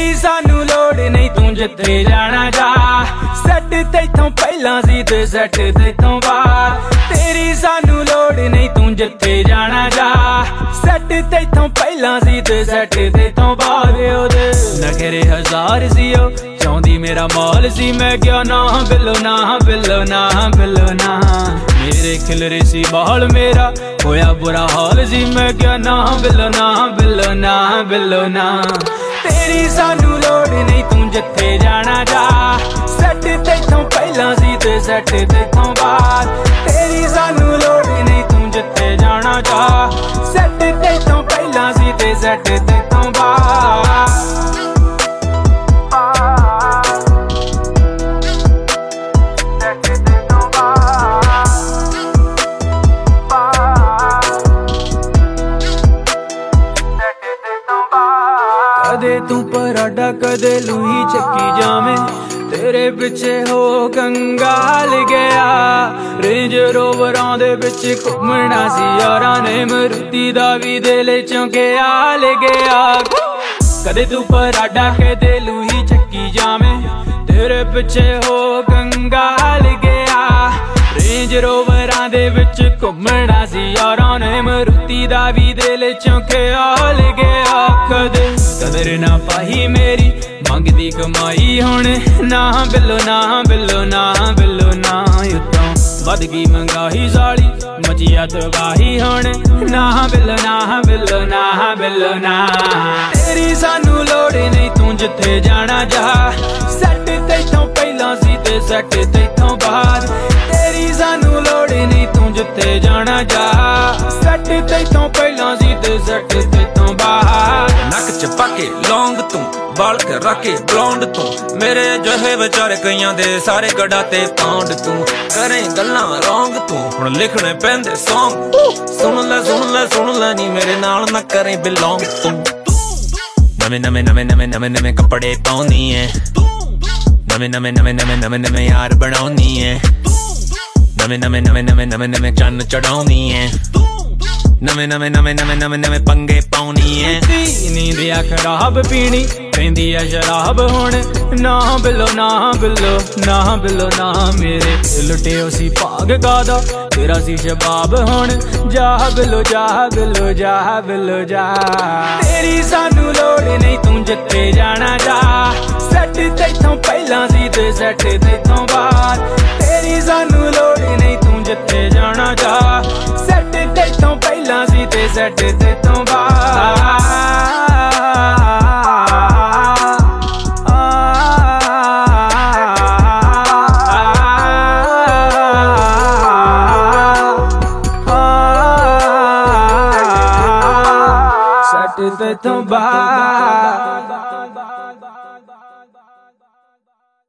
तेरी सानू लोड़ नहीं तू जिथे जाना जा सैट तैथों पहला सी ते सैट तैथों बाद तेरी सानू लोड़ नहीं तू जिथे जाना जा सैट तैथों पहला सी ते सैट तैथों बाद नखरे हजार सी चाहती मेरा माल सी मैं क्या ना बिलो ना बिलो ना बिलो ना मेरे खिलरे सी बाल मेरा होया बुरा हाल सी मैं क्या ना बिलो ना बिलो ना बिलो ना तेरी सानू लोड़ नहीं तू जिथे जाना जा सैट तैथों पहला सी ते सैट तैथों बाद तेरी सानू लोड़ नहीं तू जिथे जाना जा सैट तैथों पहला सी ते सैट तैथों बाद कदे तू पराडा कदे लूही चक्की जावे तेरे पिछे हो कंगाल गया रेंज रोवरां दे विच घुमना सी यारां ने मरुती दा वी दिल चौंके आल गया कदे तू पराडा कदे लूही चक्की जावे तेरे पिछे हो कंगाल गया रेंज रोवरां दे विच घुमना सी यारां ने मरुती दा वी दिल चौंके आल गया कदे कदर ना पाही मेरी मंगदी कमाई हुण ना बिलो ना बिलो ना बिलो ना उत्तों वध गई महंगाई साली मचिया तबाही हुण ना बिलो ना बिलो ना बिलो ना तेरी सानू लोड़ नहीं तू जिथे जाना जा सैट तैथों पहला सी ते सैट तैथों बाद तेरी सानू लोड़ नहीं तू जिथे जाना जा सैट तैथों पहला सी ते सैट तैथों बाद नक च पाके लौंग तू बाल के रखे ब्लॉन्ड तू मेरे जोहे बेचारे कईयां दे सारे गड़ा ते पाउंड तू करे गल्लां रौंग तू हुण लिखने पैंदे सॉन्ग सुन ले नी मेरे नाल ना करे बिलोंग तू नवे कपड़े पाउनी है नवे यार बनाउनी है नवे चन्न चढ़ाउनी है नवे पंगे पाउनी है नींदिया खराब पीनी पेंदी है शराब हुण ना बिलो ना बिलो ना बिलो ना मेरे लुटे सी भाग गादा तेरा सी शबाब हुण जा बिलो जा बिलो जा बिलो जा तेरी सानू लोड़ नहीं तू जिथे जाना जा सैट तैथों पहला सी ते सैट तैथों बाद तेरी सानू लोड़ नहीं तू जिथे जाना जा सैट तैथों पहला सी ते सैट तैथों बाद सैट तैथों बाद